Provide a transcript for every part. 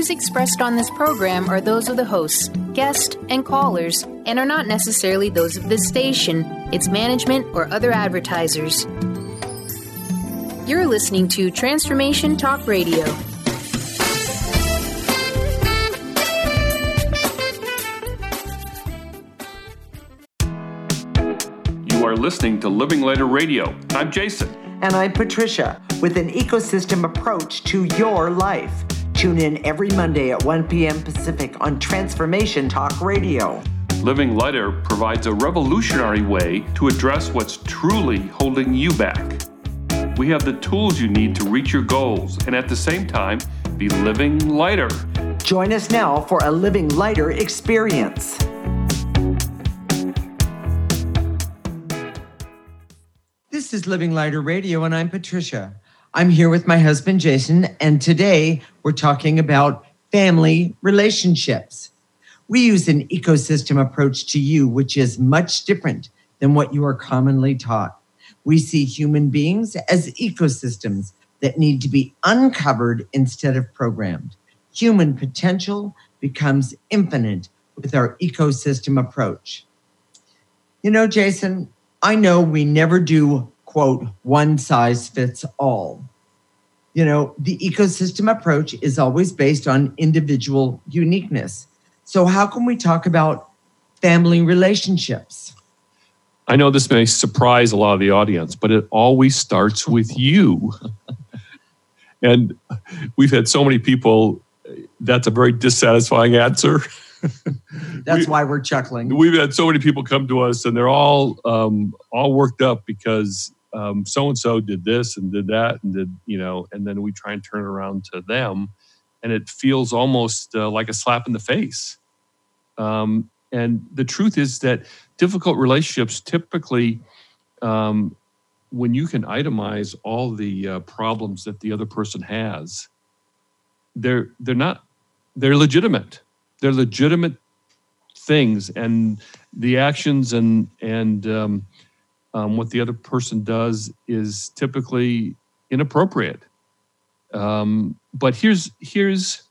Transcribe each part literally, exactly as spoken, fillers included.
views expressed on this program are those of the hosts, guests, and callers, and are not necessarily those of this station, its management, or other advertisers. You're listening to Transformation Talk Radio. You are listening to Living Lighter Radio. I'm Jason. And I'm Patricia, with an ecosystem approach to your life. Tune in every Monday at one p.m. Pacific on Transformation Talk Radio. Living Lighter provides a revolutionary way to address what's truly holding you back. We have the tools you need to reach your goals and at the same time be living lighter. Join us now for a Living Lighter experience. This is Living Lighter Radio, and I'm Patricia. I'm here with my husband, Jason, and today we're talking about family relationships. We use an ecosystem approach to you, which is much different than what you are commonly taught. We see human beings as ecosystems that need to be uncovered instead of programmed. Human potential becomes infinite with our ecosystem approach. You know, Jason, I know we never do, quote, one size fits all. You know, the ecosystem approach is always based on individual uniqueness. So how can we talk about family relationships? I know this may surprise a lot of the audience, but it always starts with you. And we've had so many people, that's a very dissatisfying answer. That's we, why we're chuckling. We've had so many people come to us, and they're all um, all worked up because um, so-and-so did this and did that and did, you know, and then we try and turn it around to them, and it feels almost uh, like a slap in the face. Um, and the truth is that difficult relationships typically, um, when you can itemize all the uh, problems that the other person has, they're they're not they're legitimate. They're legitimate things, and the actions and and um, um, what the other person does is typically inappropriate. Um, but here's here's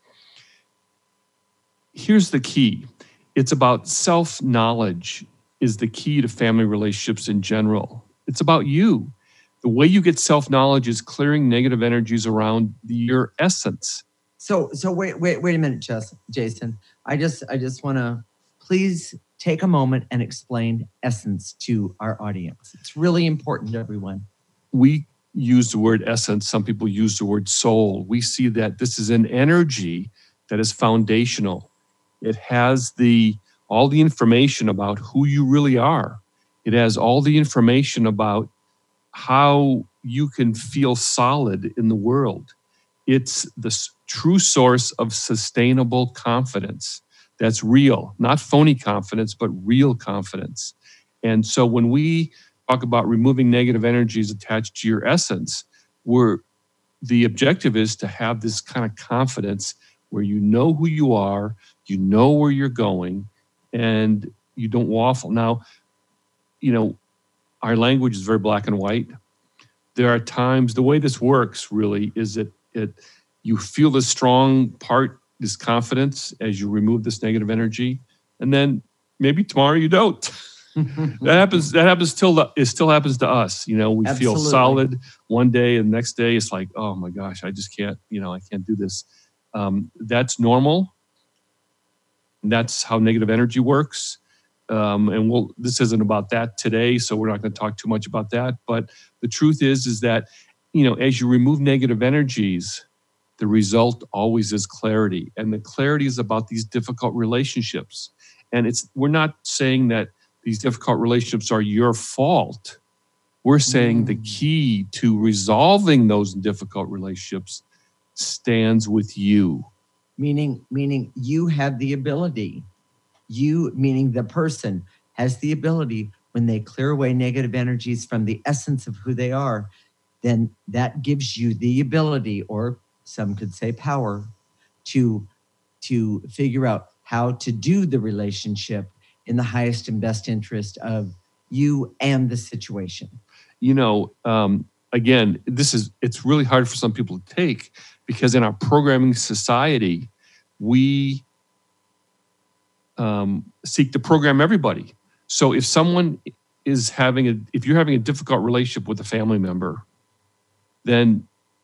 here's the key. It's about self-knowledge is the key to family relationships in general. It's about you. The way you get self-knowledge is clearing negative energies around the, your essence. So, so wait, wait, wait a minute, Jason. I just, I just want to please take a moment and explain essence to our audience. It's really important, everyone. We use the word essence. Some people use the word soul. We see that this is an energy that is foundational. It has the all the information about who you really are. It has all the information about how you can feel solid in the world. It's the true source of sustainable confidence that's real, not phony confidence, but real confidence. And so when we talk about removing negative energies attached to your essence, we're, the objective is to have this kind of confidence where you know who you are, you know where you're going, and you don't waffle. Now, you know, our language is very black and white. There are times, the way this works really is that it you feel the strong part, this confidence as you remove this negative energy, and then maybe tomorrow you don't. that happens. That happens till the, it still happens to us. You know, we Absolutely. feel solid one day, and the next day it's like, oh my gosh, I just can't. You know, I can't do this. Um, that's normal. And that's how negative energy works. Um, and we'll, this isn't about that today, so we're not going to talk too much about that. But the truth is, is that, you know, as you remove negative energies, the result always is clarity. And the clarity is about these difficult relationships. And it's we're not saying that these difficult relationships are your fault. We're saying mm. the key to resolving those difficult relationships stands with you. Meaning, meaning you have the ability, you, meaning the person, has the ability when they clear away negative energies from the essence of who they are, then that gives you the ability, or some could say power, to, to figure out how to do the relationship in the highest and best interest of you and the situation. You know, um, again, this is, it's really hard for some people to take because in our programming society, we um, seek to program everybody. So if someone is having a, if you're having a difficult relationship with a family member, then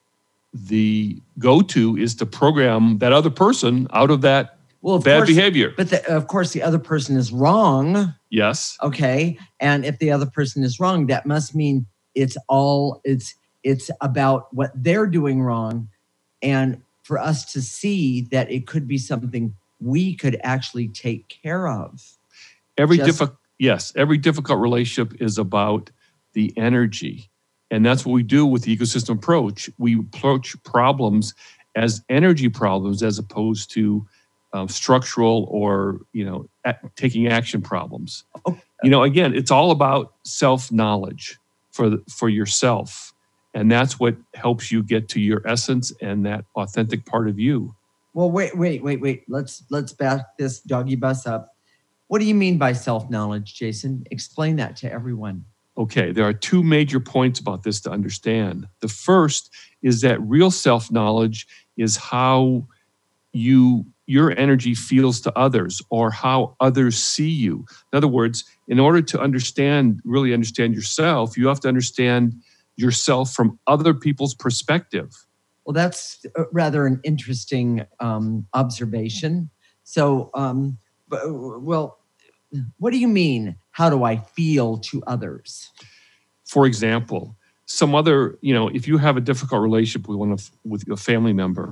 the go-to is to program that other person out of that Well, of bad course, behavior. but the, of course, the other person is wrong. Yes. Okay, and if the other person is wrong, that must mean it's all it's it's about what they're doing wrong, and for us to see that it could be something we could actually take care of. Every Just- difficult, yes, every difficult relationship is about the energy. And that's what we do with the ecosystem approach. We approach problems as energy problems as opposed to um, structural or, you know, a- taking action problems. Oh. You know, again, it's all about self-knowledge for the, for yourself. And that's what helps you get to your essence and that authentic part of you. Well, wait, wait, wait, wait. Let's let's back this doggy bus up. What do you mean by self-knowledge, Jason? Explain that to everyone. Okay, there are two major points about this to understand. The first is that real self-knowledge is how you your energy feels to others or how others see you. In other words, in order to understand, really understand yourself, you have to understand yourself from other people's perspective. Well, that's rather an interesting um, observation. So, um, but, well, what do you mean? How do I feel to others? For example, some other, you know, if you have a difficult relationship with one of with a family member,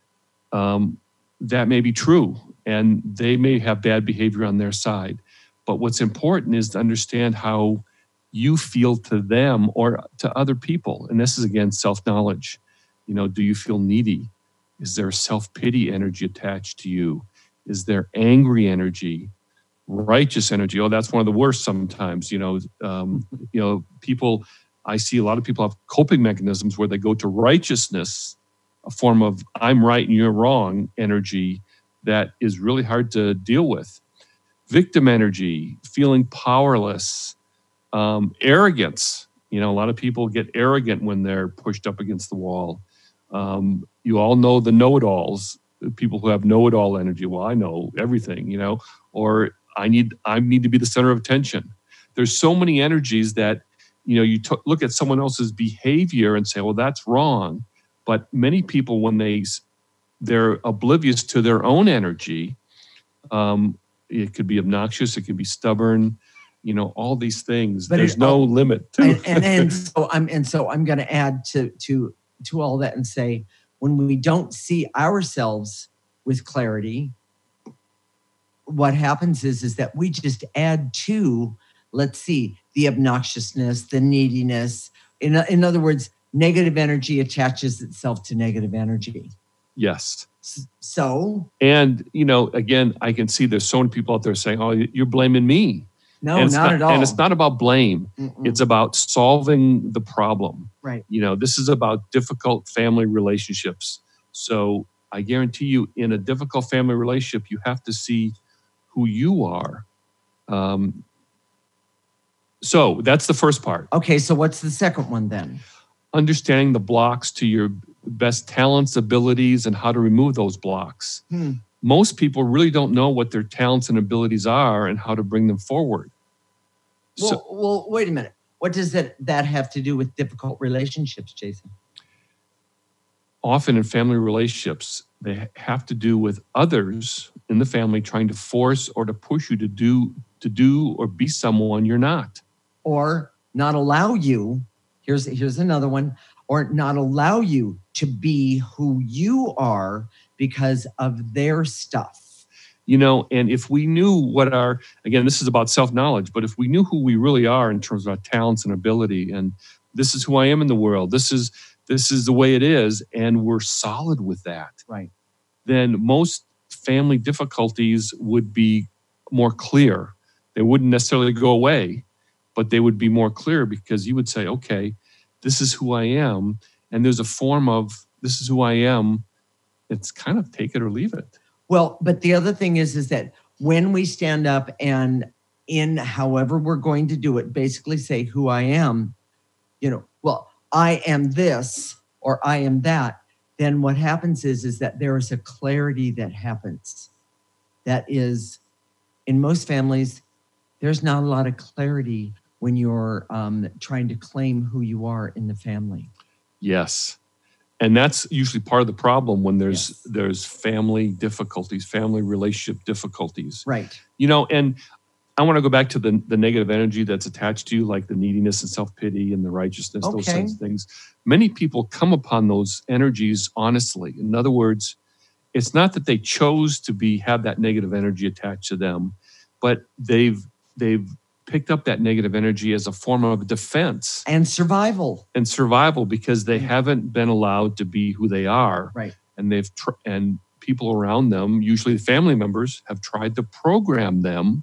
um, that may be true, and they may have bad behavior on their side. But what's important is to understand how you feel to them or to other people, and this is again self-knowledge. You know, do you feel needy? Is there self-pity energy attached to you? Is there angry energy? Righteous energy? Oh, that's one of the worst sometimes. You know, um, you know, people. I see a lot of people have coping mechanisms where they go to righteousness, a form of I'm right and you're wrong energy that is really hard to deal with. Victim energy, feeling powerless, um, arrogance. You know, a lot of people get arrogant when they're pushed up against the wall. Um, you all know the know-it-alls, people who have know-it-all energy. Well, I know everything, you know, or I need I need to be the center of attention. There's so many energies that, you know, you t- look at someone else's behavior and say, well, that's wrong. But many people, when they they're oblivious to their own energy, um, it could be obnoxious, it could be stubborn, you know, all these things. But There's it- no limit to and, and, and so I'm and so I'm going to add to to to all that and say, when we don't see ourselves with clarity, what happens is is that we just add to, let's see, the obnoxiousness, the neediness. In in other words, negative energy attaches itself to negative energy. Yes. S- So And, you know, again, I can see there's so many people out there saying, oh, you're blaming me. no, and it's not, at all. And it's not about blame. Mm-mm. It's about solving the problem. Right. You know, this is about difficult family relationships. So I guarantee you, in a difficult family relationship, you have to see who you are. Um, so that's the first part. Okay, so what's the second one then? Understanding the blocks to your best talents, abilities, and how to remove those blocks. Hmm. Most people really don't know what their talents and abilities are and how to bring them forward. Well, So, well, wait a minute. What does that, that have to do with difficult relationships, Jason? often in family relationships, they have to do with others in the family trying to force or to push you to do to do or be someone you're not. Or not allow you, here's here's another one, or not allow you to be who you are because of their stuff. You know, and if we knew what our, again, this is about self-knowledge, but if we knew who we really are in terms of our talents and ability, and this is who I am in the world, this is this is the way it is, and we're solid with that, Right. then most family difficulties would be more clear. They wouldn't necessarily go away, but they would be more clear because you would say, okay, this is who I am. And there's a form of, this is who I am. It's kind of take it or leave it. Well, but the other thing is, is that when we stand up and in however we're going to do it, basically say who I am, you know, well, I am this or I am that, then what happens is, is that there is a clarity that happens. That is, in most families, there's not a lot of clarity when you're um, trying to claim who you are in the family. Yes. And that's usually part of the problem when there's Yes. there's family difficulties, family relationship difficulties. Right. You know, and I want to go back to the, the negative energy that's attached to you, like the neediness and self-pity and the righteousness, those Okay. kinds of things. Many people come upon those energies honestly. In other words, it's not that they chose to be have that negative energy attached to them, but they've they've picked up that negative energy as a form of defense And survival. and survival because they Mm. haven't been allowed to be who they are. Right. And they've tr- and people around them, usually the family members, have tried to program them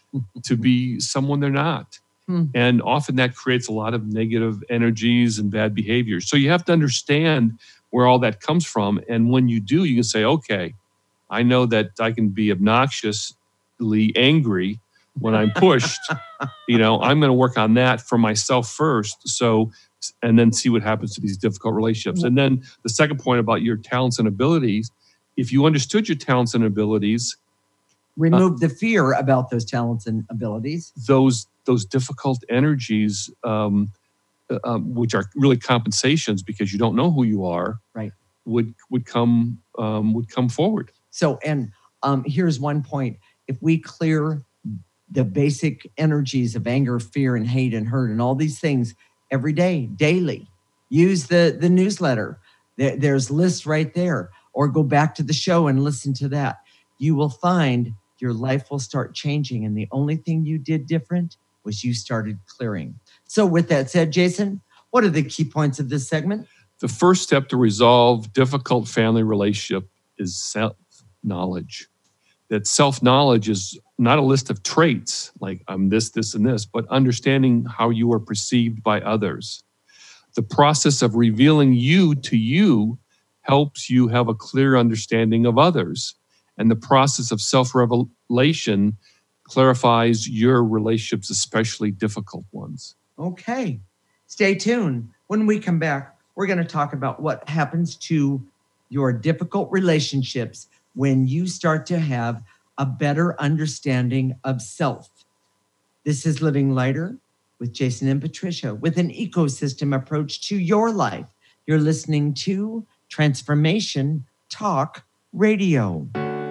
to be someone they're not. Hmm. And often that creates a lot of negative energies and bad behaviors. So you have to understand where all that comes from. And when you do, you can say, okay, I know that I can be obnoxiously angry when I'm pushed. You know, I'm going to work on that for myself first. So, and then see what happens to these difficult relationships. And then the second point about your talents and abilities, if you understood your talents and abilities, Remove the fear about those talents and abilities. those those difficult energies, um, uh, um, which are really compensations because you don't know who you are, Right. would would come um, would come forward. So, and um, here's one point. If we clear the basic energies of anger, fear, and hate and hurt and all these things every day, daily, use the, the newsletter. There, there's lists right there. Or go back to the show and listen to that. You will find your life will start changing. And the only thing you did different was you started clearing. So with that said, Jason, what are the key points of this segment? The first step to resolve difficult family relationship is self-knowledge. That self-knowledge is not a list of traits like I'm this, this, and this, but understanding how you are perceived by others. The process of revealing you to you helps you have a clear understanding of others. And the process of self-revelation clarifies your relationships, especially difficult ones. Okay. Stay tuned. When we come back, we're going to talk about what happens to your difficult relationships when you start to have a better understanding of self. This is Living Lighter with Jason and Patricia with an ecosystem approach to your life. You're listening to Transformation Talk Radio.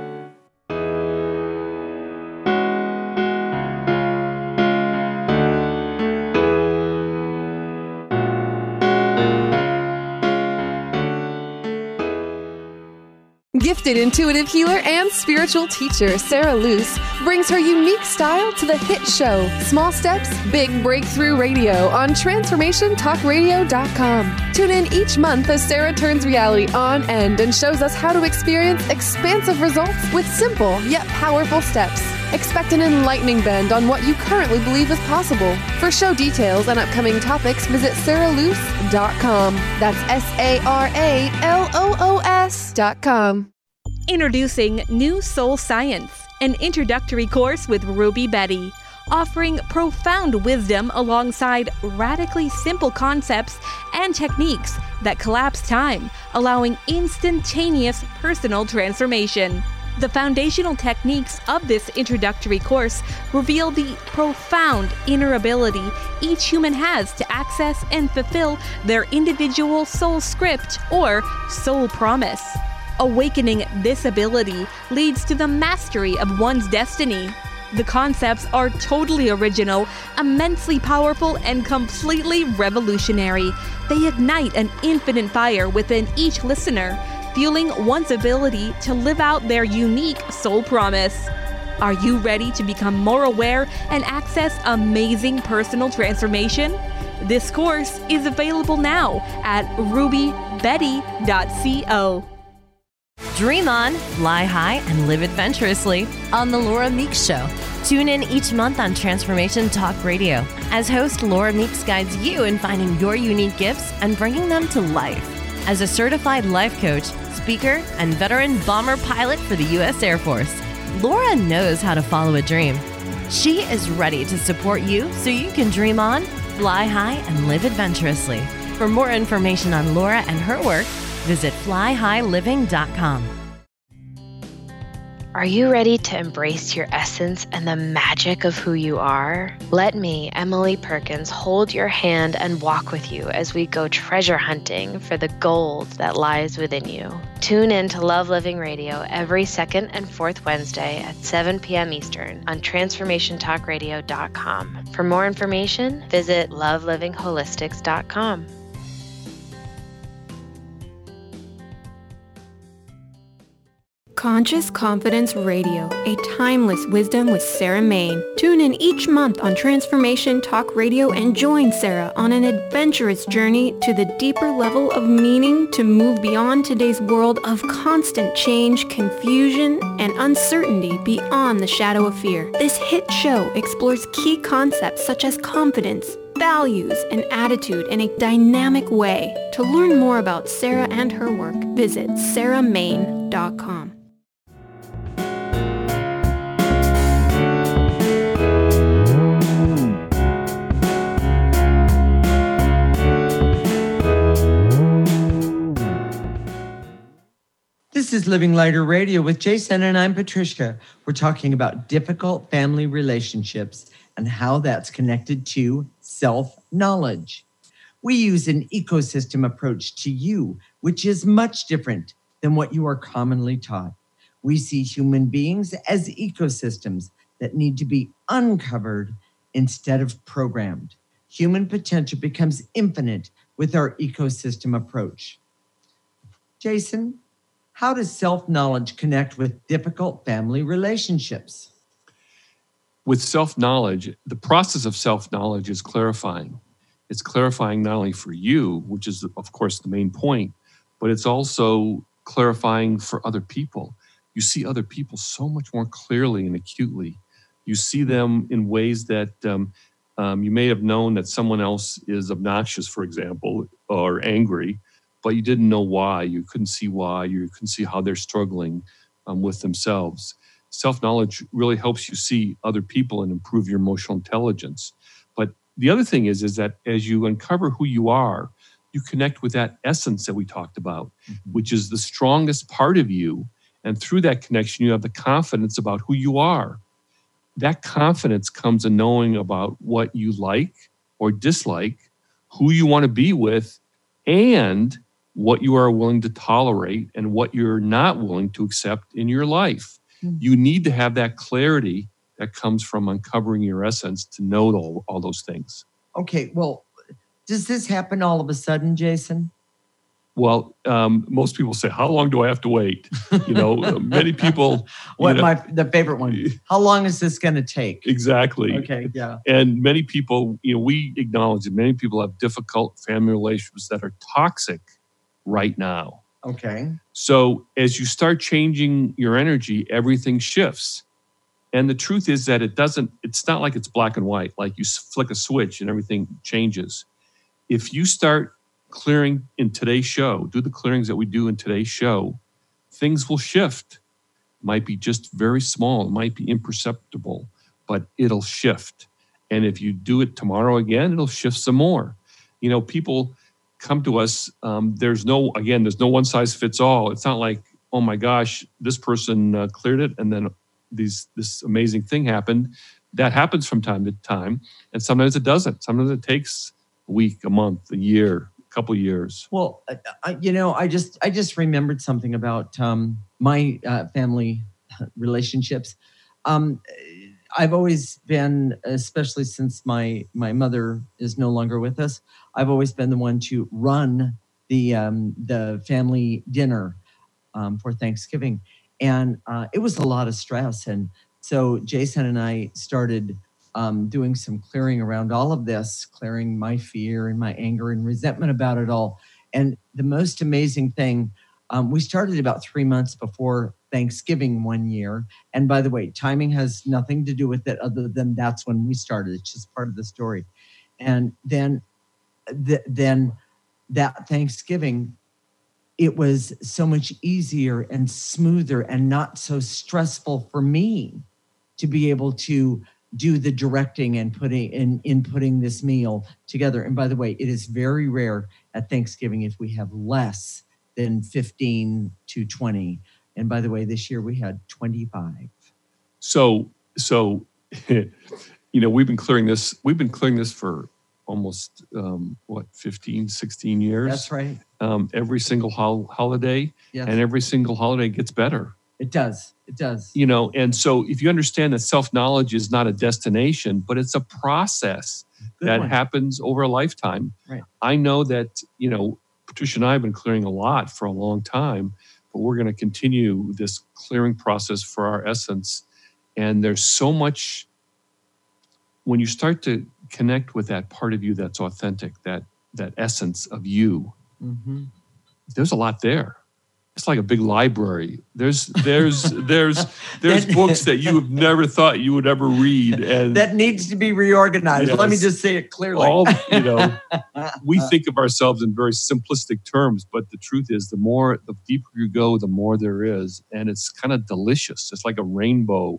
Gifted intuitive healer and spiritual teacher Sarah Luce brings her unique style to the hit show Small Steps, Big Breakthrough Radio on transformation talk radio dot com. Tune in each month as Sarah turns reality on end and shows us how to experience expansive results with simple yet powerful steps. Expect an enlightening bend on what you currently believe is possible. For show details and upcoming topics, visit sarah luce dot com. That's S A R A L O O S dot com. Introducing New Soul Science, an introductory course with Ruby Betty, offering profound wisdom alongside radically simple concepts and techniques that collapse time, allowing instantaneous personal transformation. The foundational techniques of this introductory course reveal the profound inner ability each human has to access and fulfill their individual soul script or soul promise. Awakening this ability leads to the mastery of one's destiny. The concepts are totally original, immensely powerful, and completely revolutionary. They ignite an infinite fire within each listener, fueling one's ability to live out their unique soul promise. Are you ready to become more aware and access amazing personal transformation? This course is available now at ruby betty dot co. Dream on, fly high, and live adventurously on The Laura Meeks Show. Tune in each month on Transformation Talk Radio as host Laura Meeks guides you in finding your unique gifts and bringing them to life. As a certified life coach, speaker, and veteran bomber pilot for the U S Air Force, Laura knows how to follow a dream. She is ready to support you so you can dream on, fly high, and live adventurously. For more information on Laura and her work, Visit fly high living dot com. Are you ready to embrace your essence and the magic of who you are? Let me, Emily Perkins, hold your hand and walk with you as we go treasure hunting for the gold that lies within you. Tune in to Love Living Radio every second and fourth Wednesday at seven p.m. Eastern on transformation talk radio dot com. For more information, visit love living holistics dot com. Conscious Confidence Radio, a timeless wisdom with Sarah Main. Tune in each month on Transformation Talk Radio and join Sarah on an adventurous journey to the deeper level of meaning to move beyond today's world of constant change, confusion, and uncertainty beyond the shadow of fear. This hit show explores key concepts such as confidence, values, and attitude in a dynamic way. To learn more about Sarah and her work, visit sarah main dot com. This is Living Lighter Radio with Jason, and I'm Patricia. We're talking about difficult family relationships and how that's connected to self-knowledge. We use an ecosystem approach to you, which is much different than what you are commonly taught. We see human beings as ecosystems that need to be uncovered instead of programmed. Human potential becomes infinite with our ecosystem approach. Jason, how does self-knowledge connect with difficult family relationships? With self-knowledge, the process of self-knowledge is clarifying. It's clarifying not only for you, which is, of course, the main point, but it's also clarifying for other people. You see other people so much more clearly and acutely. You see them in ways that um, um, you may have known that someone else is obnoxious, for example, or angry, but you didn't know why. You couldn't see why. You couldn't see how they're struggling um, with themselves. Self-knowledge really helps you see other people and improve your emotional intelligence. But the other thing is, is that as you uncover who you are, you connect with that essence that we talked about, mm-hmm. which is the strongest part of you. And through that connection, you have the confidence about who you are. That confidence comes in knowing about what you like or dislike, who you want to be with, and what you are willing to tolerate and what you're not willing to accept in your life. Mm-hmm. You need to have that clarity that comes from uncovering your essence to know all, all those things. Okay, well, does this happen all of a sudden, Jason? Well, um, most people say, how long do I have to wait? You know, many people... what, you know, my the favorite one, how long is this going to take? Exactly. Okay, yeah. And many people, you know, we acknowledge that many people have difficult family relationships that are toxic right now. Okay. So as you start changing your energy, everything shifts. And the truth is that it doesn't, it's not like it's black and white, like you flick a switch and everything changes. If you start clearing in today's show, do the clearings that we do in today's show, things will shift. Might be just very small, it might be imperceptible, but it'll shift. And if you do it tomorrow again, it'll shift some more. You know, people come to us, um, there's no, again, there's no one size fits all. It's not like, oh my gosh, this person uh, cleared it and then these this amazing thing happened. That happens from time to time. And sometimes it doesn't. Sometimes it takes a week, a month, a year, a couple years. Well, I, you know, I just I just remembered something about um, my uh, family relationships. Um, I've always been, especially since my my mother is no longer with us, I've always been the one to run the um, the family dinner um, for Thanksgiving. And uh, it was a lot of stress. And so Jason and I started um, doing some clearing around all of this, clearing my fear and my anger and resentment about it all. And the most amazing thing, um, we started about three months before Thanksgiving one year. And by the way, timing has nothing to do with it other than that's when we started. It's just part of the story. And then, th- then that Thanksgiving, it was so much easier and smoother and not so stressful for me to be able to do the directing and putting in, in putting this meal together. And by the way, it is very rare at Thanksgiving if we have less than fifteen to twenty. And by the way, this year we had twenty-five. So, so, you know, we've been clearing this, we've been clearing this for almost, um, what, fifteen, sixteen years? That's right. Um, every single hol- holiday, Yes. and every single holiday gets better. It does. It does. You know, and so if you understand that self-knowledge is not a destination, but it's a process Good that one. happens over a lifetime. Right. I know that, you know, Patricia and I have been clearing a lot for a long time, but we're going to continue this clearing process for our essence. And there's so much, when you start to connect with that part of you that's authentic, that that essence of you, Mm-hmm. there's a lot there. It's like a big library. There's there's there's there's books that you have never thought you would ever read, and That needs to be reorganized. Let me Yes. just say it clearly. all, you know, we think of ourselves in very simplistic terms, but the truth is, the more, the deeper you go, the more there is, and it's kind of delicious. It's like a rainbow.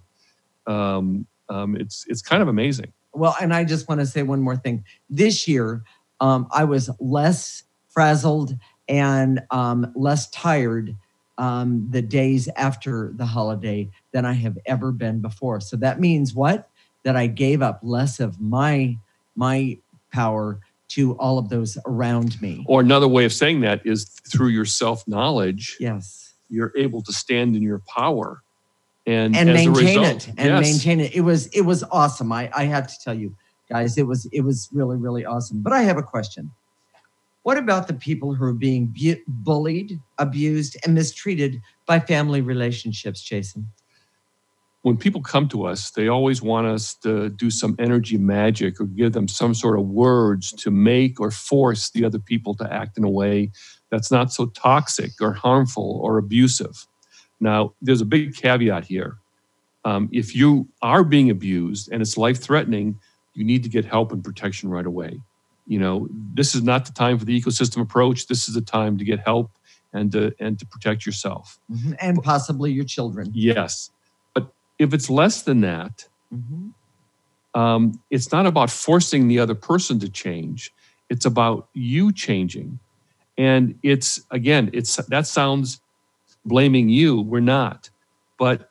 Um, um, it's it's kind of amazing. Well, and I just want to say one more thing. This year, um, I was less frazzled and um, less tired um, the days after the holiday than I have ever been before. So that means what? That I gave up less of my my power to all of those around me. Or another way of saying that is through your self-knowledge, Yes. you're able to stand in your power. And, And as a maintain result, it. And yes. maintain it. It was it was awesome. I, I have to tell you, guys, it was it was really, really awesome. But I have a question. What about the people who are being bu- bullied, abused, and mistreated by family relationships, Jason? When people come to us, they always want us to do some energy magic or give them some sort of words to make or force the other people to act in a way that's not so toxic or harmful or abusive. Now, there's a big caveat here. Um, if you are being abused and it's life-threatening, you need to get help and protection right away. You know, this is not the time for the ecosystem approach. This is the time to get help and to, and to protect yourself. Mm-hmm. And possibly your children. Yes. But if it's less than that, Mm-hmm. um, it's not about forcing the other person to change. It's about you changing. And it's, again, it's that sounds blaming you. We're not. But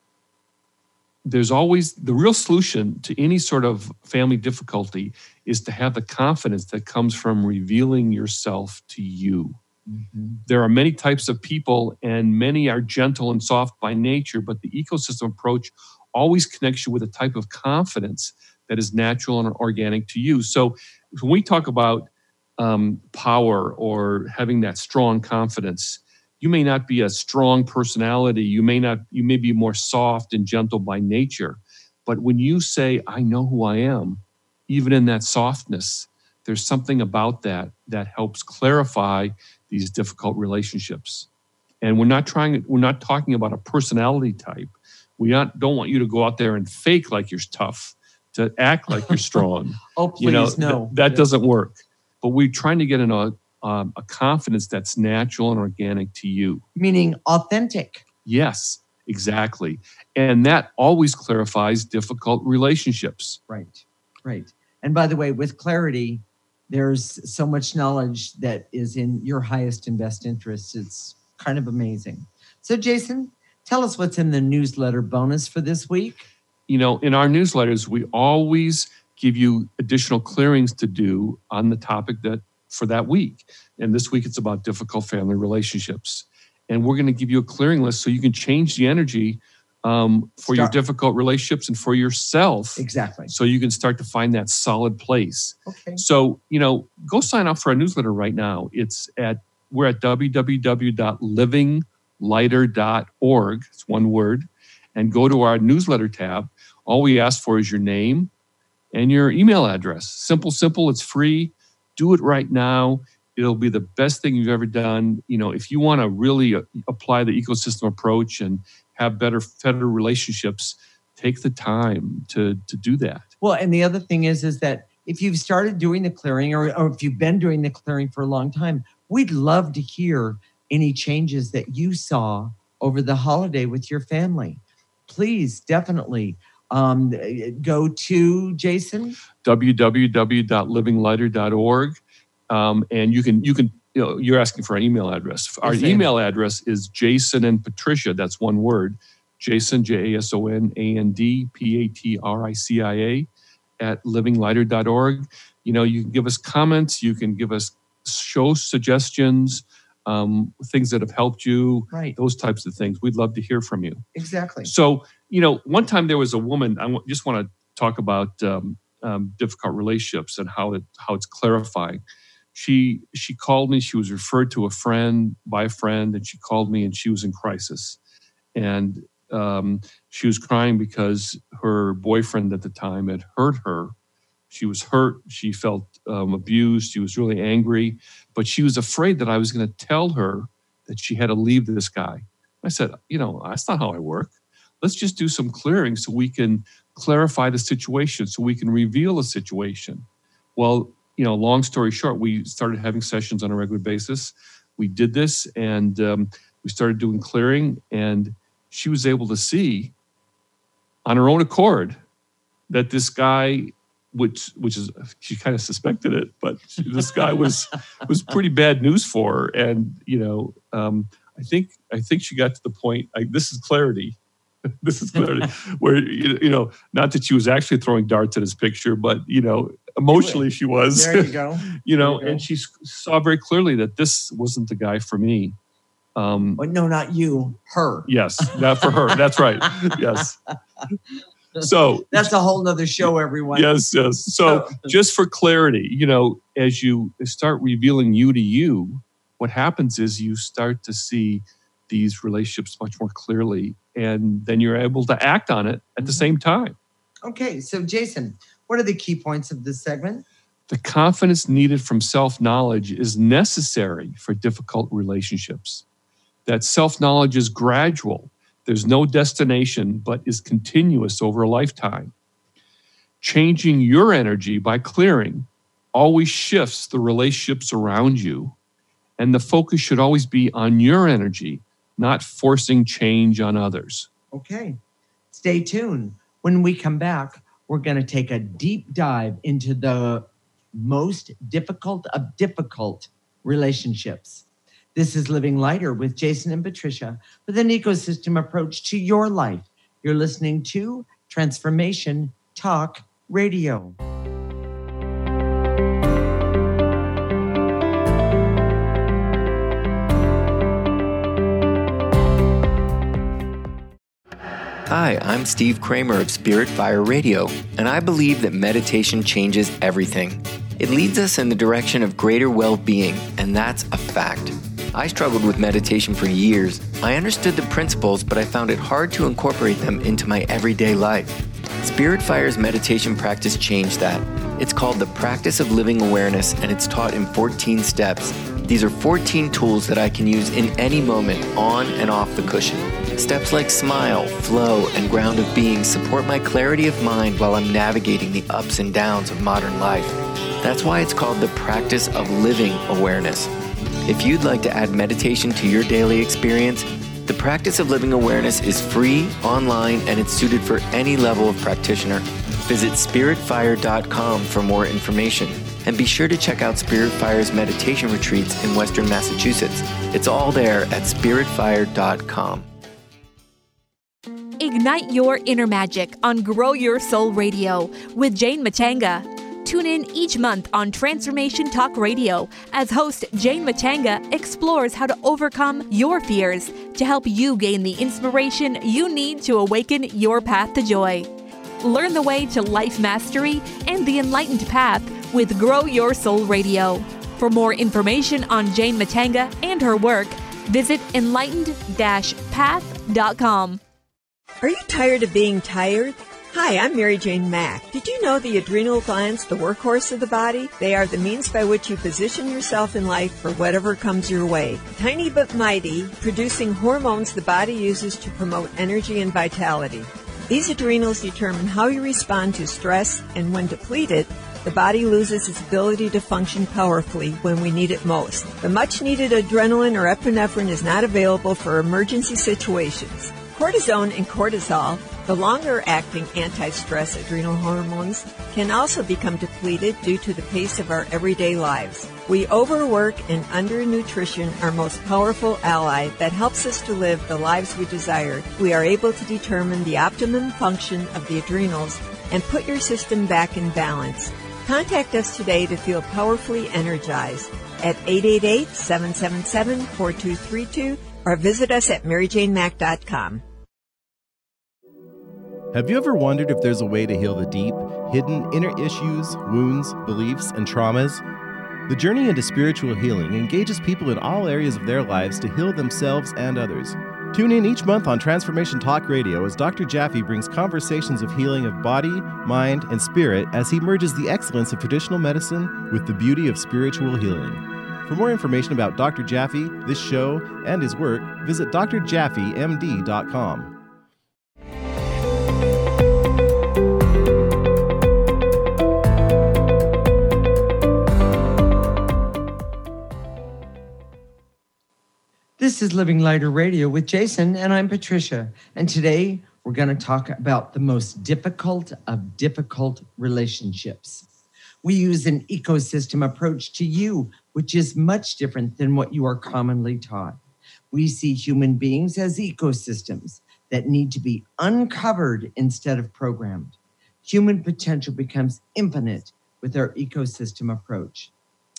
there's always the real solution to any sort of family difficulty is to have the confidence that comes from revealing yourself to you. Mm-hmm. There are many types of people, and many are gentle and soft by nature, but the ecosystem approach always connects you with a type of confidence that is natural and organic to you. So when we talk about um, power or having that strong confidence, you may not be a strong personality. You may not, you may be more soft and gentle by nature. But when you say, I know who I am, even in that softness, there's something about that that helps clarify these difficult relationships. And we're not trying, we're not talking about a personality type. We not, don't want you to go out there and fake like you're tough, to act like you're strong. Oh, please, you know, no. th- that Yeah. doesn't work. But we're trying to get in a, um, a confidence that's natural and organic to you. Meaning authentic. Yes, exactly. And that always clarifies difficult relationships. Right, right. And by the way, with clarity, there's so much knowledge that is in your highest and best interest. It's kind of amazing. So, Jason, tell us what's in the newsletter bonus for this week. You know, in our newsletters, we always give you additional clearings to do on the topic that for that week. And this week, it's about difficult family relationships. And we're going to give you a clearing list so you can change the energy um, for your Start. difficult relationships and for yourself. Exactly. So you can start to find that solid place. Okay. So, you know, go sign up for our newsletter right now. It's at, we're at w w w dot living lighter dot org. It's one word. And go to our newsletter tab. All we ask for is your name and your email address. Simple, simple. It's free. Do it right now. It'll be the best thing you've ever done. You know, if you want to really uh, apply the ecosystem approach and have better, better relationships, take the time to, to do that. Well, and the other thing is, is that if you've started doing the clearing or, or if you've been doing the clearing for a long time, we'd love to hear any changes that you saw over the holiday with your family. Please, definitely um, go to Jason. w w w dot living lighter dot org. Um, and you can you can you know, you're asking for an email address. Our Yes, email address is Jason and Patricia. That's one word. Jason, J A S O N A N D P A T R I C I A at living lighter dot org. You know, you can give us comments. You can give us show suggestions, um, things that have helped you, Right. those types of things. We'd love to hear from you. Exactly. So, you know, one time there was a woman, I w- just want to talk about um, um, difficult relationships and how it how it's clarifying. She she called me, she was referred to a friend by a friend, and she called me and she was in crisis. And um, she was crying because her boyfriend at the time had hurt her. She was hurt, she felt um, abused, she was really angry, but she was afraid that I was going to tell her that she had to leave this guy. I said, you know, that's not how I work. Let's just do some clearing so we can clarify the situation, so we can reveal the situation. Well, you know, long story short, we started having sessions on a regular basis. We did this, and um, we started doing clearing, and she was able to see on her own accord that this guy, which which is, she kind of suspected it, but she, this guy was was pretty bad news for her. And, you know, um, I think I think she got to the point, I, this is clarity. This is clarity, where, you know, not that she was actually throwing darts at his picture, but, you know, emotionally she was. There you go. You know, There you go. and she saw very clearly that this wasn't the guy for me. Um, But no, not you, her. yes, not for her. That's right. Yes. So That's a whole nother show, everyone. yes, yes. So just for clarity, you know, as you start revealing you to you, what happens is you start to see these relationships much more clearly, and then you're able to act on it at the same time. Okay, so Jason, what are the key points of this segment? The confidence needed from self-knowledge is necessary for difficult relationships. That self-knowledge is gradual. There's no destination, but is continuous over a lifetime. Changing your energy by clearing always shifts the relationships around you, and the focus should always be on your energy, not forcing change on others. Okay, stay tuned. When we come back, we're going to take a deep dive into the most difficult of difficult relationships. This is Living Lighter with Jason and Patricia, with an ecosystem approach to your life. You're listening to Transformation Talk Radio. Hi, I'm Steve Kramer of Spirit Fire Radio, and I believe that meditation changes everything. It leads us in the direction of greater well-being, and that's a fact. I struggled with meditation for years. I understood the principles, but I found it hard to incorporate them into my everyday life. Spirit Fire's meditation practice changed that. It's called the Practice of Living Awareness, and it's taught in fourteen steps. These are fourteen tools that I can use in any moment, on and off the cushion. Steps like smile, flow, and ground of being support my clarity of mind while I'm navigating the ups and downs of modern life. That's why it's called the Practice of Living Awareness. If you'd like to add meditation to your daily experience, the Practice of Living Awareness is free, online, and it's suited for any level of practitioner. Visit spirit fire dot com for more information. And be sure to check out Spirit Fire's meditation retreats in Western Massachusetts. It's all there at spirit fire dot com. Ignite your inner magic on Grow Your Soul Radio with Jane Matanga. Tune in each month on Transformation Talk Radio as host Jane Matanga explores how to overcome your fears to help you gain the inspiration you need to awaken your path to joy. Learn the way to life mastery and the enlightened path with Grow Your Soul Radio. For more information on Jane Matanga and her work, visit enlightened dash path dot com. Are you tired of being tired? Hi, I'm Mary Jane Mack. Did you know the adrenal glands, the workhorse of the body? They are the means by which you position yourself in life for whatever comes your way. Tiny but mighty, producing hormones the body uses to promote energy and vitality. These adrenals determine how you respond to stress, and when depleted, the body loses its ability to function powerfully when we need it most. The much-needed adrenaline or epinephrine is not available for emergency situations. Cortisone and cortisol The longer-acting anti-stress adrenal hormones can also become depleted due to the pace of our everyday lives. We overwork and undernutrition, our most powerful ally that helps us to live the lives we desire. We are able to determine the optimum function of the adrenals and put your system back in balance. Contact us today to feel powerfully energized at eight eight eight, seven seven seven, four two three two or visit us at mary jane mack dot com. Have you ever wondered if there's a way to heal the deep, hidden inner issues, wounds, beliefs, and traumas? The journey into spiritual healing engages people in all areas of their lives to heal themselves and others. Tune in each month on Transformation Talk Radio as Doctor Jaffe brings conversations of healing of body, mind, and spirit as he merges the excellence of traditional medicine with the beauty of spiritual healing. For more information about Doctor Jaffe, this show, and his work, visit d r jaffe m d dot com. This is Living Lighter Radio with Jason, and I'm Patricia. And today we're going to talk about the most difficult of difficult relationships. We use an ecosystem approach to you, which is much different than what you are commonly taught. We see human beings as ecosystems that need to be uncovered instead of programmed. Human potential becomes infinite with our ecosystem approach.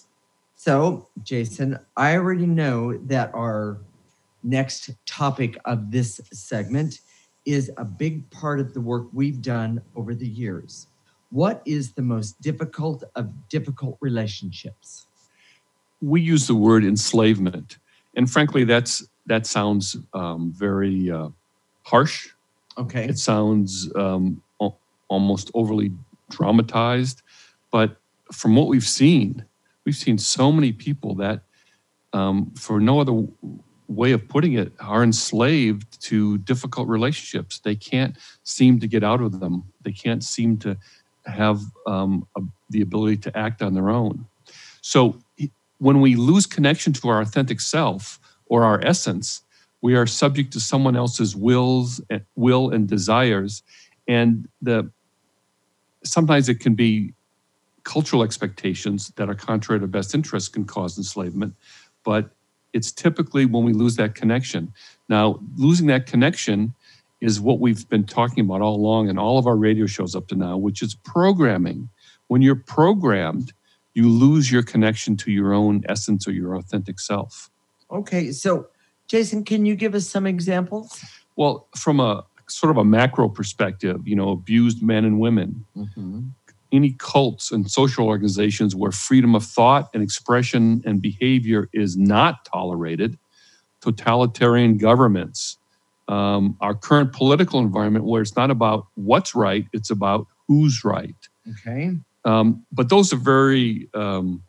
So, Jason, I already know that our next topic of this segment is a big part of the work we've done over the years. What is the most difficult of difficult relationships? We use the word enslavement. And frankly, that's that sounds um, very uh, harsh. Okay. It sounds um, al- almost overly dramatized. But from what we've seen, we've seen so many people that, um, for no other w- way of putting it, are enslaved to difficult relationships. They can't seem to get out of them. They can't seem to have um, a, the ability to act on their own. So when we lose connection to our authentic self or our essence, we are subject to someone else's wills, and, will and desires. And the sometimes it can be cultural expectations that are contrary to best interests can cause enslavement, but it's typically when we lose that connection. Now, losing that connection is what we've been talking about all along in all of our radio shows up to now, which is programming. When you're programmed, you lose your connection to your own essence or your authentic self. Okay, so Jason, can you give us some examples? Well, from a sort of a macro perspective, you know, abused men and women, Mm-hmm. any cults and social organizations where freedom of thought and expression and behavior is not tolerated, totalitarian governments, um, our current political environment where it's not about what's right, it's about who's right. Okay. Um, but those are very um,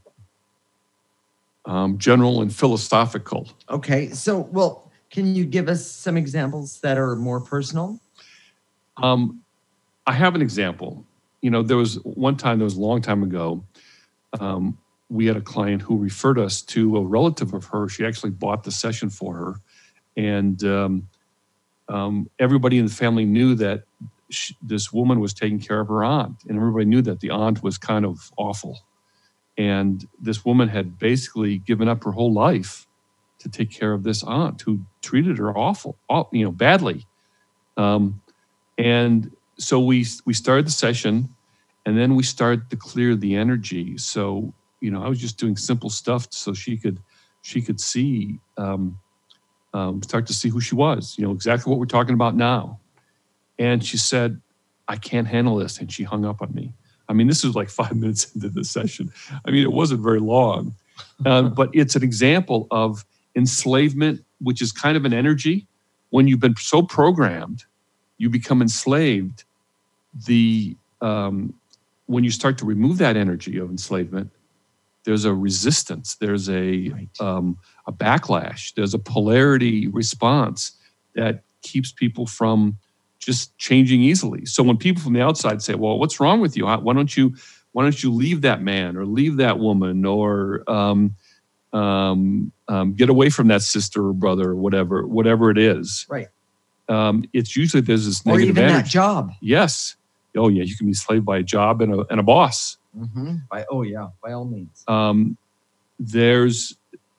um, general and philosophical. Okay, so, well, can you give us some examples that are more personal? Um, I have an example. You know, there was one time, there was a long time ago, um, we had a client who referred us to a relative of hers. She actually bought the session for her. And um, um, everybody in the family knew that she, this woman was taking care of her aunt. And everybody knew that the aunt was kind of awful. And this woman had basically given up her whole life to take care of this aunt who treated her awful, you know, badly. Um, and So we we started the session, and then we started to clear the energy. So, you know, I was just doing simple stuff so she could she could see, um, um, start to see who she was, you know, exactly what we're talking about now. And she said, I can't handle this. And she hung up on me. I mean, this was like five minutes into the session. I mean, it wasn't very long, uh, but it's an example of enslavement, which is kind of an energy. When you've been so programmed, you become enslaved. The um, when you start to remove that energy of enslavement, there's a resistance, there's a Right. um, a backlash, there's a polarity response that keeps people from just changing easily. So when people from the outside say, "Well, what's wrong with you? Why don't you why don't you leave that man or leave that woman or um, um, um, get away from that sister or brother or whatever whatever it is?" Right. um, it's usually there's this or negative even energy. that job. Yes. Oh yeah, you can be enslaved by a job and a and a boss. Mm-hmm. By oh yeah, by all means. Um, there's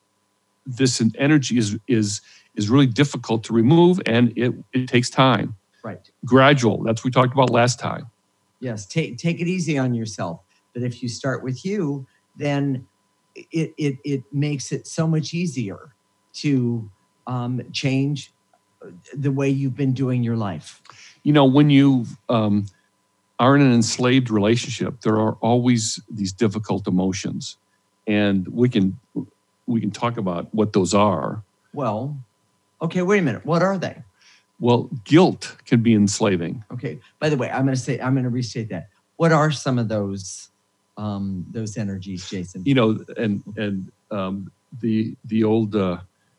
this energy is is is really difficult to remove, and it it takes time. Right. Gradual. That's what we talked about last time. Yes. Take take it easy on yourself. But if you start with you, then it it it makes it so much easier to um, change the way you've been doing your life. You know, when you um, are in an enslaved relationship, there are always these difficult emotions, and we can we can talk about what those are. Well, okay, wait a minute. What are they? Well, guilt can be enslaving. Okay. By the way, I'm going to say I'm going to restate that. What are some of those um, those energies, Jason? You know, and and um, the the old uh,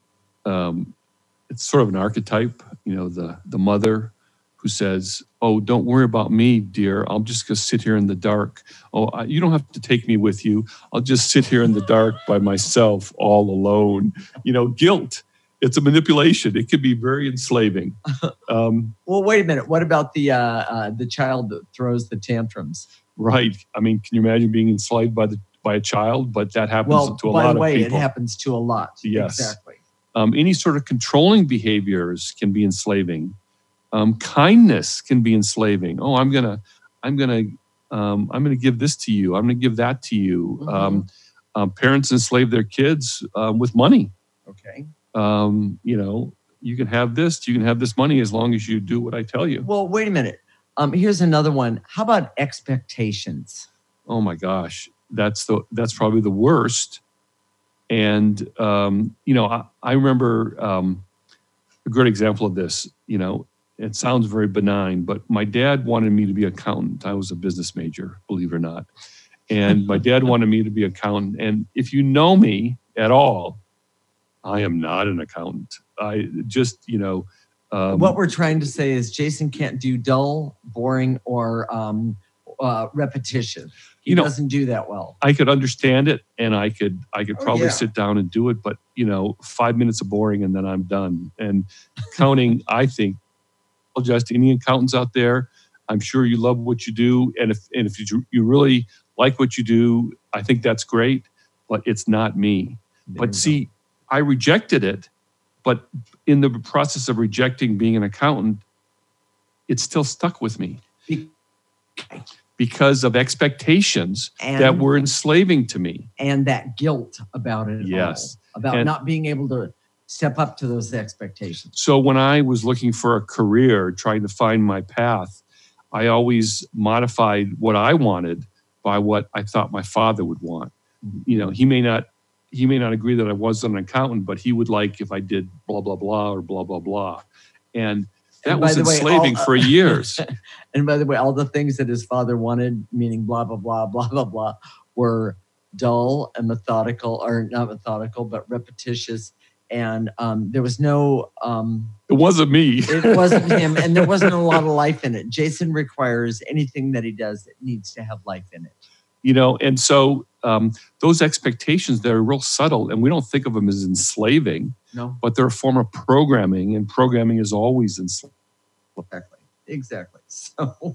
um, it's sort of an archetype. You know, the the mother who says, "Oh, don't worry about me, dear. I'm just going to sit here in the dark. Oh, I, you don't have to take me with you. I'll just sit here in the dark by myself, all alone." You know, guilt. It's a manipulation. It can be very enslaving. Um, well, wait a minute. What about the uh, uh, the child that throws the tantrums? Right. I mean, can you imagine being enslaved by the by a child? But that happens well, to a by lot the way, of people. it happens to a lot. Yes. Exactly. Um, any sort of controlling behaviors can be enslaving. Um, kindness can be enslaving. Oh, I'm gonna, I'm gonna, um, I'm gonna give this to you. I'm gonna give that to you. Mm-hmm. Um, um, parents enslave their kids uh, with money. Okay. Um, you know, you can have this, you can have this money as long as you do what I tell you. Well, wait a minute. Um, here's another one. How about expectations? Oh my gosh, that's the that's probably the worst. And um, you know, I, I remember um, a great example of this. You know, it sounds very benign, but my dad wanted me to be an accountant. I was a business major, believe it or not. And my dad wanted me to be an accountant. And if you know me at all, I am not an accountant. I just, you know. Um, what we're trying to say is Jason can't do dull, boring, or um, uh, repetitive. He you know, doesn't do that well. I could understand it, and I could I could Oh, probably yeah. sit down and do it. But, you know, five minutes of boring and then I'm done. And counting, I think, I'll just any accountants out there, I'm sure you love what you do. And if and if you, you really like what you do, I think that's great. But it's not me. There But you see, I rejected it, but in the process of rejecting being an accountant, it still stuck with me Be- because of expectations And- that were enslaving to me. and that guilt about it Yes. all, about And- not being able to step up to those expectations. So when I was looking for a career, trying to find my path, I always modified what I wanted by what I thought my father would want. You know, he may not he may not agree that I wasn't an accountant, but he would like if I did blah, blah, blah, or blah, blah, blah. And that And by was the way, enslaving all- for years. And by the way, all the things that his father wanted, meaning blah, blah, blah, blah, blah, blah, were dull and methodical, or not methodical, but repetitious. And um, there was no, um, It wasn't me. it wasn't him, and there wasn't a lot of life in it. Jason requires anything that he does that needs to have life in it. You know, and so um, those expectations, they're real subtle, and we don't think of them as enslaving, No, but they're a form of programming, and programming is always enslaving. exactly. Exactly. So,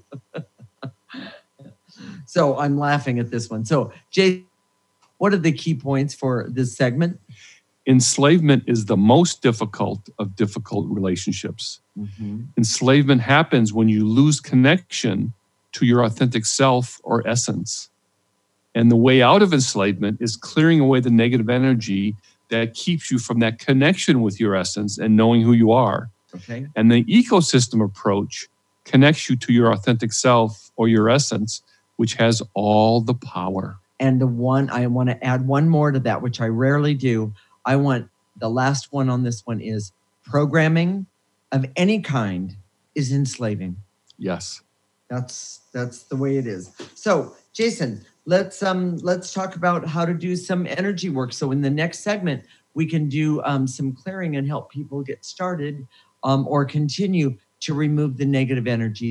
so I'm laughing at this one. So, Jay, what are the key points for this segment? Enslavement is the most difficult of difficult relationships. Enslavement happens when you lose connection to your authentic self or essence. And the way out of enslavement is clearing away the negative energy that keeps you from that connection with your essence and knowing who you are. Okay. And the ecosystem approach connects you to your authentic self or your essence, which has all the power. And the one, I want to add one more to that, which I rarely do. I want the last one on this one is programming of any kind is enslaving. Yes. That's that's the way it is. So, Jason, let's um let's talk about how to do some energy work. So in the next segment, we can do um, some clearing and help people get started um, or continue to remove the negative energies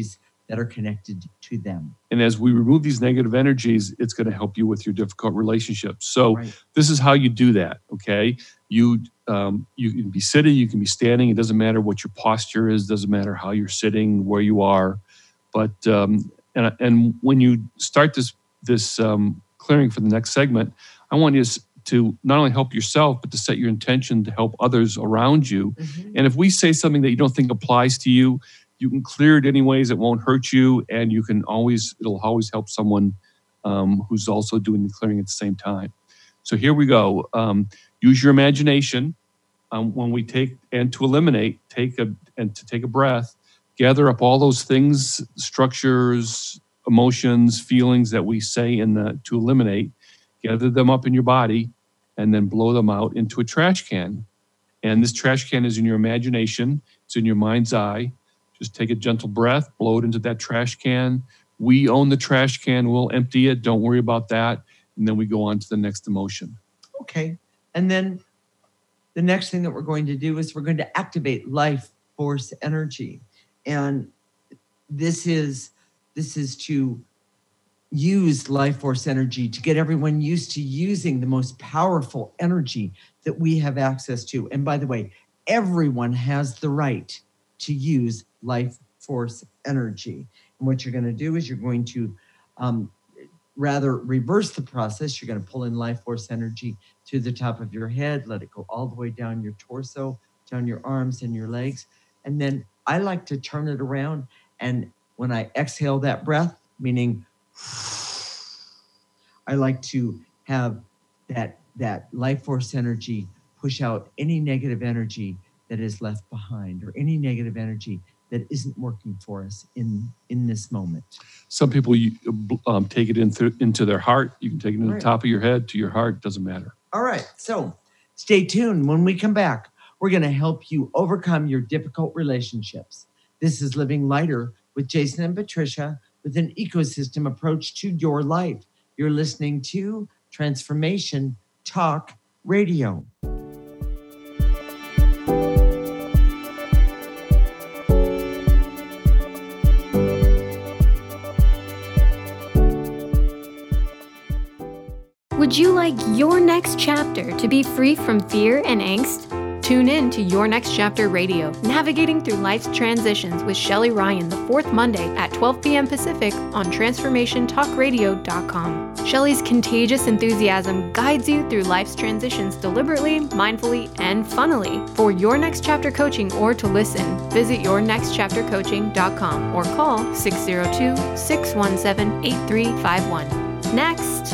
that are connected to them. And as we remove these negative energies, it's going to help you with your difficult relationships. So right. This is how you do that, okay? You um, you can be sitting, you can be standing. It doesn't matter what your posture is. Doesn't matter how you're sitting, where you are. But um, and and when you start this this um, clearing for the next segment, I want you to not only help yourself, but to set your intention to help others around you. Mm-hmm. And if we say something that you don't think applies to you, you can clear it anyways. It won't hurt you, and you can always it'll always help someone um, who's also doing the clearing at the same time. So here we go. Um, use your imagination um, when we take and to eliminate. Take a and to take a breath. Gather up all those things, structures, emotions, feelings that we say in the to eliminate. Gather them up in your body, and then blow them out into a trash can. And this trash can is in your imagination. It's in your mind's eye. Just take a gentle breath, blow it into that trash can. We own the trash can. We'll empty it. Don't worry about that. And then we go on to the next emotion. Okay. And then the next thing that we're going to do is we're going to activate life force energy. And this is this is to use life force energy to get everyone used to using the most powerful energy that we have access to. And by the way, everyone has the right to use life force energy. And what you're going to do is you're going to um, rather reverse the process. You're going to pull in life force energy to the top of your head, let it go all the way down your torso, down your arms and your legs. And then I like to turn it around. And when I exhale that breath, meaning I like to have that, that life force energy push out any negative energy that is left behind or any negative energy that isn't working for us in, in this moment. Some people um, take it in th- into their heart. You can take it in right. the top of your head to your heart. Doesn't matter. All right. So stay tuned. When we come back, we're going to help you overcome your difficult relationships. This is Living Lighter with Jason and Patricia with an ecosystem approach to your life. You're listening to Transformation Talk Radio. Would you like your next chapter to be free from fear and angst? Tune in to Your Next Chapter Radio, navigating through life's transitions with Shelley Ryan the fourth Monday at twelve p.m. Pacific on transformation talk radio dot com. Shelley's contagious enthusiasm guides you through life's transitions deliberately, mindfully, and funnily. For Your Next Chapter coaching or to listen, visit your next chapter coaching dot com or call six oh two, six one seven, eight three five one. Next.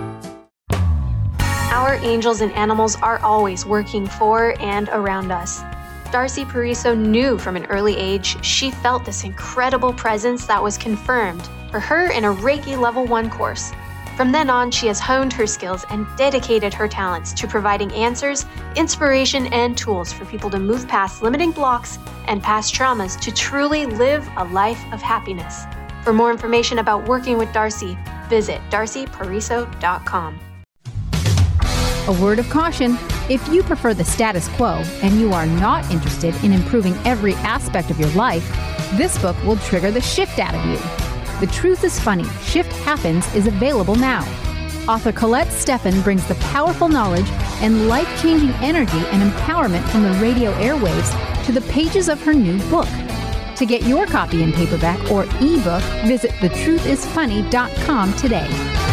Our angels and animals are always working for and around us. Darcy Pariso knew from an early age she felt this incredible presence that was confirmed for her in a Reiki Level one course. From then on, she has honed her skills and dedicated her talents to providing answers, inspiration, and tools for people to move past limiting blocks and past traumas to truly live a life of happiness. For more information about working with Darcy, visit darcy pariso dot com. A word of caution, if you prefer the status quo and you are not interested in improving every aspect of your life, this book will trigger the shift out of you. The Truth is Funny, Shift Happens is available now. Author Colette Steffen brings the powerful knowledge and life-changing energy and empowerment from the radio airwaves to the pages of her new book. To get your copy in paperback or ebook, visit the truth is funny dot com today.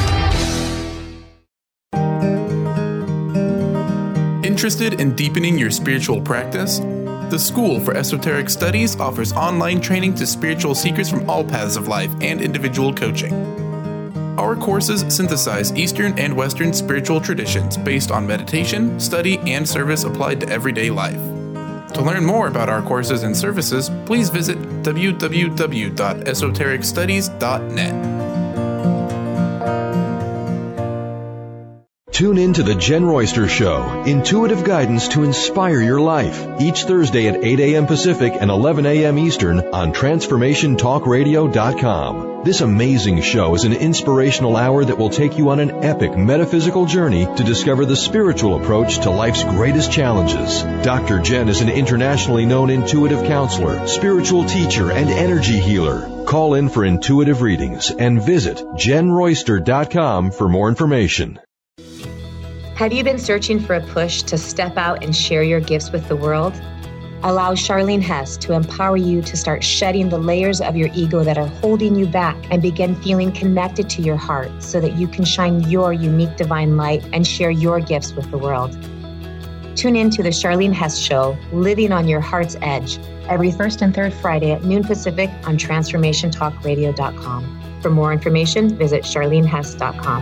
Interested in deepening your spiritual practice? The School for Esoteric Studies offers online training to spiritual seekers from all paths of life and individual coaching. Our courses synthesize Eastern and Western spiritual traditions based on meditation, study, and service applied to everyday life. To learn more about our courses and services, please visit w w w dot esoteric studies dot net. Tune in to The Jen Royster Show, intuitive guidance to inspire your life, each Thursday at eight a.m. Pacific and eleven a.m. Eastern on transformation talk radio dot com. This amazing show is an inspirational hour that will take you on an epic metaphysical journey to discover the spiritual approach to life's greatest challenges. Doctor Jen is an internationally known intuitive counselor, spiritual teacher, and energy healer. Call in for intuitive readings and visit jen royster dot com for more information. Have you been searching for a push to step out and share your gifts with the world? Allow Charlene Hess to empower you to start shedding the layers of your ego that are holding you back and begin feeling connected to your heart so that you can shine your unique divine light and share your gifts with the world. Tune in to The Charlene Hess Show, Living on Your Heart's Edge, every first and third Friday at noon Pacific on transformation talk radio dot com. For more information, visit charlene hess dot com.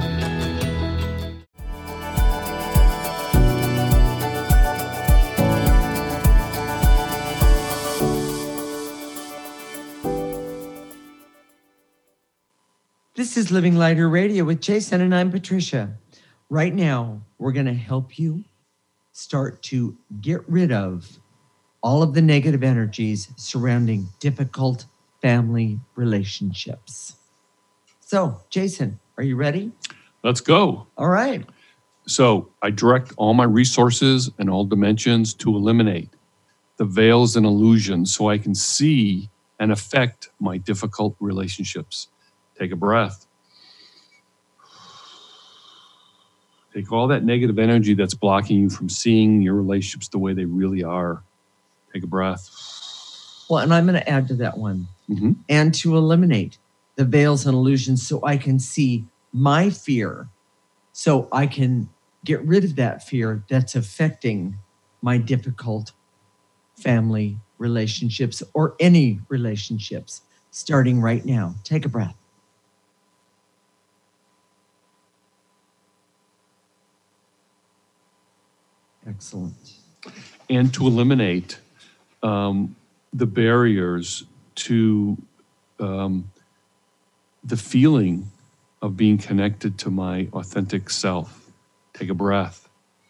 This is Living Lighter Radio with Jason, and I'm Patricia. Right now, we're going to help you start to get rid of all of the negative energies surrounding difficult family relationships. So, Jason, are you ready? Let's go. All right. So I direct all my resources and all dimensions to eliminate the veils and illusions so I can see and affect my difficult relationships. Take a breath. Take all that negative energy that's blocking you from seeing your relationships the way they really are. Take a breath. Well, and I'm going to add to that one. Mm-hmm. And to eliminate the veils and illusions so I can see my fear, so I can get rid of that fear that's affecting my difficult family relationships or any relationships, starting right now. Take a breath. Excellent. And to eliminate um, the barriers to um, the feeling of being connected to my authentic self. Take a breath.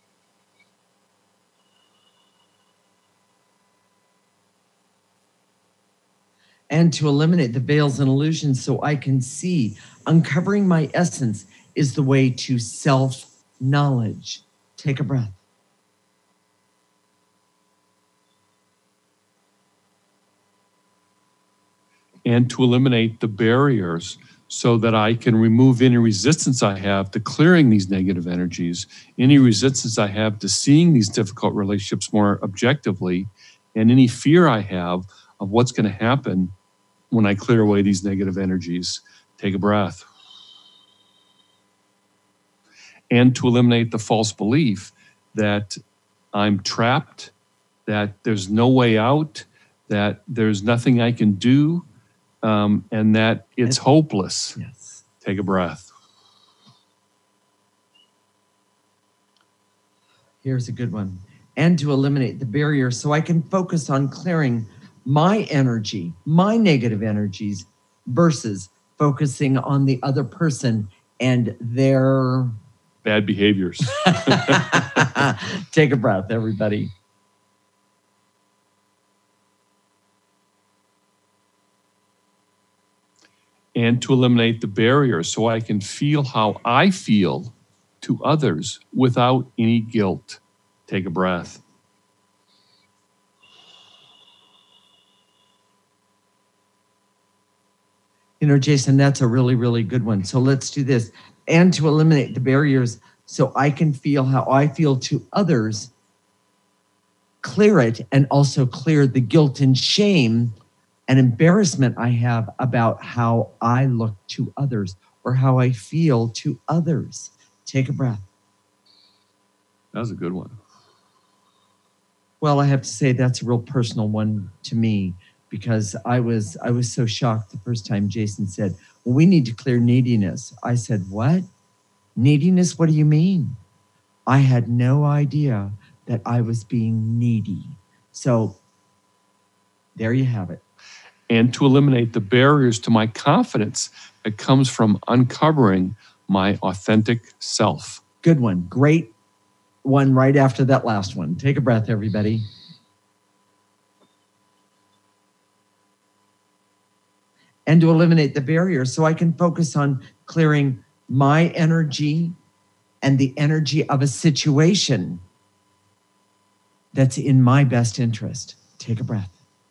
And to eliminate the veils and illusions so I can see uncovering my essence is the way to self-knowledge. Take a breath. And to eliminate the barriers so that I can remove any resistance I have to clearing these negative energies, any resistance I have to seeing these difficult relationships more objectively, and any fear I have of what's going to happen when I clear away these negative energies. Take a breath. And to eliminate the false belief that I'm trapped, that there's no way out, that there's nothing I can do, Um, and that it's hopeless. Yes. Take a breath. Here's a good one. And to eliminate the barrier so I can focus on clearing my energy, my negative energies, versus focusing on the other person and their bad behaviors. Take a breath, everybody. And to eliminate the barriers so I can feel how I feel to others without any guilt. Take a breath. You know, Jason, that's a really, really good one. So let's do this. And to eliminate the barriers so I can feel how I feel to others, clear it, and also clear the guilt and shame and embarrassment I have about how I look to others or how I feel to others. Take a breath. That was a good one. Well, I have to say that's a real personal one to me because I was I was so shocked the first time Jason said, well, we need to clear neediness. I said, what? Neediness? What do you mean? I had no idea that I was being needy. So there you have it. And to eliminate the barriers to my confidence that comes from uncovering my authentic self. Good one. Great one right after that last one. Take a breath, everybody. And to eliminate the barrier so I can focus on clearing my energy and the energy of a situation that's in my best interest. Take a breath.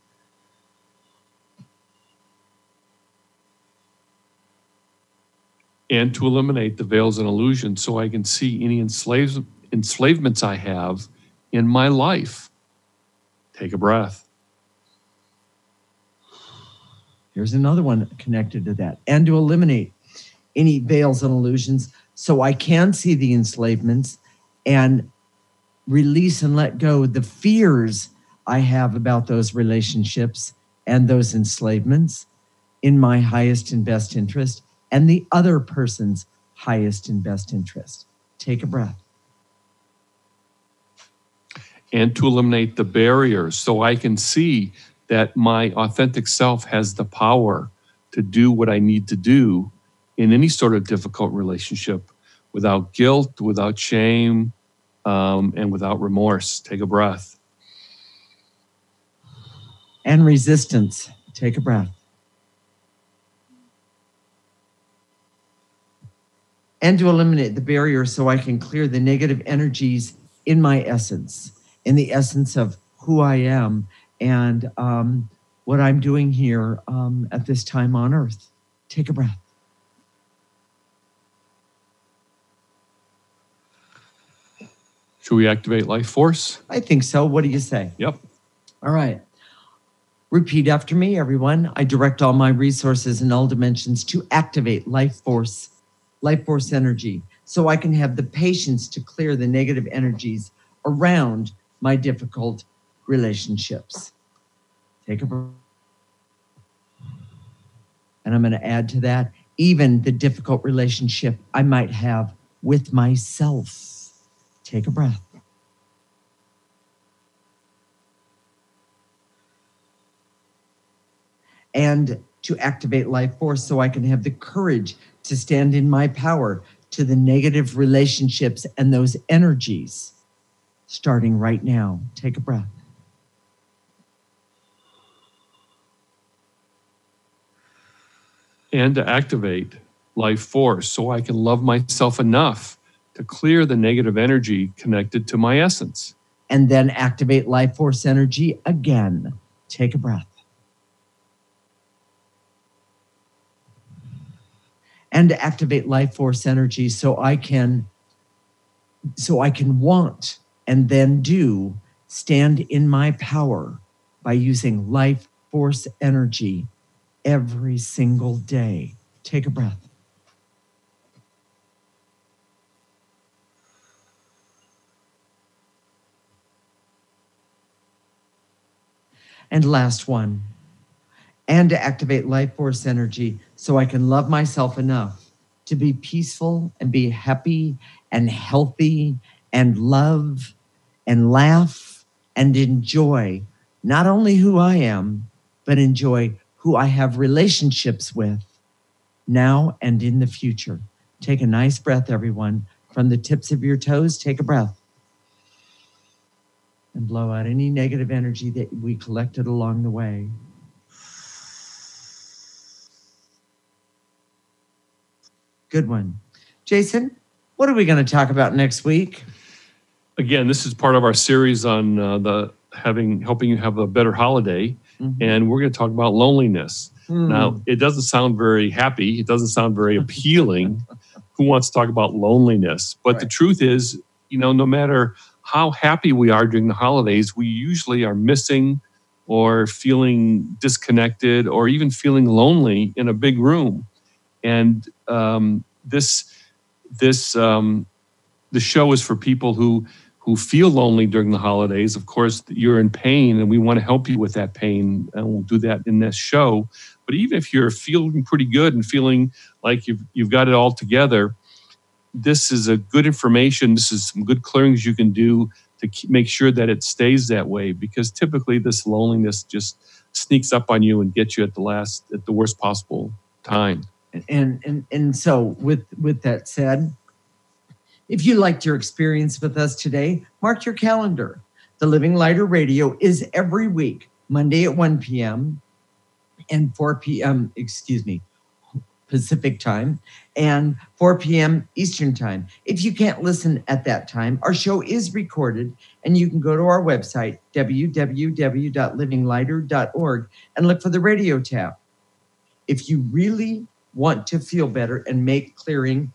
And to eliminate the veils and illusions so I can see any enslaves, enslavements I have in my life. Take a breath. Here's another one connected to that. And to eliminate any veils and illusions so I can see the enslavements and release and let go the fears I have about those relationships and those enslavements in my highest and best interest and the other person's highest and best interest. Take a breath. And to eliminate the barriers so I can see that my authentic self has the power to do what I need to do in any sort of difficult relationship without guilt, without shame, um, and without remorse. Take a breath. And resistance. Take a breath. And to eliminate the barrier so I can clear the negative energies in my essence, in the essence of who I am and um, what I'm doing here um, at this time on earth. Take a breath. Should we activate life force? I think so. What do you say? Yep. All right. Repeat after me, everyone. I direct all my resources in all dimensions to activate life force, life force energy, so I can have the patience to clear the negative energies around my difficult relationships. Take a breath. And I'm going to add to that, even the difficult relationship I might have with myself. Take a breath. And to activate life force so I can have the courage to stand in my power to the negative relationships and those energies starting right now. Take a breath. And to activate life force so I can love myself enough to clear the negative energy connected to my essence. And then activate life force energy again. Take a breath. And to activate life force energy so I can, so I can want and then do stand in my power by using life force energy every single day. Take a breath. And last one. And to activate life force energy so I can love myself enough to be peaceful and be happy and healthy and love and laugh and enjoy not only who I am, but enjoy who I have relationships with now and in the future. Take a nice breath, everyone. From the tips of your toes, take a breath. And blow out any negative energy that we collected along the way. Good one. Jason, what are we going to talk about next week? Again, this is part of our series on uh, the having helping you have a better holiday. Mm-hmm. And we're going to talk about loneliness. Mm. Now, it doesn't sound very happy. It doesn't sound very appealing. Who wants to talk about loneliness? But right. The truth is, you know, no matter how happy we are during the holidays, we usually are missing or feeling disconnected or even feeling lonely in a big room. And um, this this um, the show is for people who who feel lonely during the holidays. Of course, you're in pain, and we want to help you with that pain, and we'll do that in this show. But even if you're feeling pretty good and feeling like you've you've got it all together, this is a good information. This is some good clearings you can do to keep, make sure that it stays that way, because typically this loneliness just sneaks up on you and gets you at the last, at the worst possible time. And and and so with with that said, If you liked your experience with us today, mark your calendar. The Living Lighter Radio is every week, Monday at one p.m. and four p.m., excuse me, Pacific time, and four p.m. Eastern time. If you can't listen at that time, our show is recorded, and you can go to our website, w w w dot living lighter dot org, and look for the radio tab. If you really want to feel better and make clearing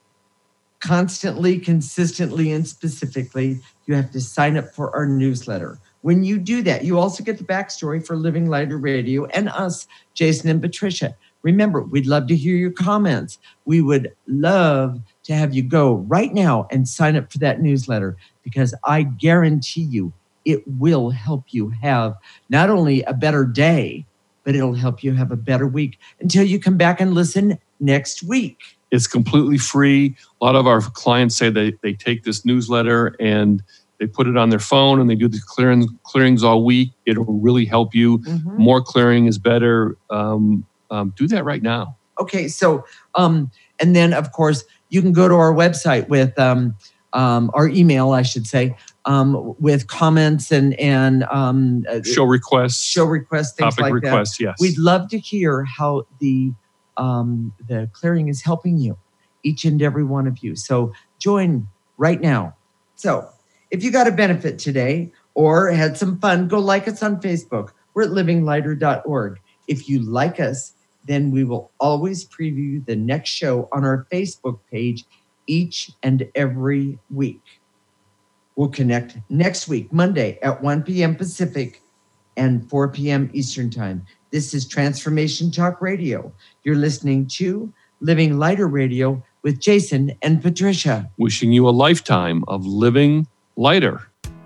constantly, consistently, and specifically, you have to sign up for our newsletter. When you do that, you also get the backstory for Living Lighter Radio and us, Jason and Patricia. Remember, we'd love to hear your comments. We would love to have you go right now and sign up for that newsletter, because I guarantee you it will help you have not only a better day, but it'll help you have a better week until you come back and listen next week. It's completely free. A lot of our clients say they, they take this newsletter and they put it on their phone and they do the clearing, clearings all week. It'll really help you. Mm-hmm. More clearing is better. Um, um, do that right now. Okay. So, um, and then of course you can go to our website with, um, um, our email, I should say, um, with comments and, and, um, show requests, show requests, things topic like requests, that. Yes. We'd love to hear how the, um, the clearing is helping you, each and every one of you. So join right now. So if you got a benefit today or had some fun, go like us on Facebook. We're at living lighter dot org. If you like us, then we will always preview the next show on our Facebook page each and every week. We'll connect next week, Monday at one p.m. Pacific and four p.m. Eastern Time. This is Transformation Talk Radio. You're listening to Living Lighter Radio with Jason and Patricia. Wishing you a lifetime of living lighter.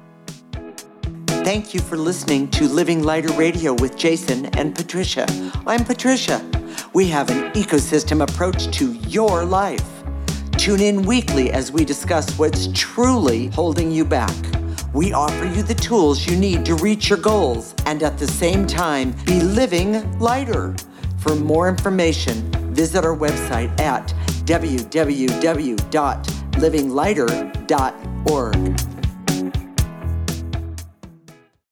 Thank you for listening to Living Lighter Radio with Jason and Patricia. I'm Patricia. We have an ecosystem approach to your life. Tune in weekly as we discuss what's truly holding you back. We offer you the tools you need to reach your goals and at the same time be living lighter. For more information, visit our website at w w w dot living lighter dot org.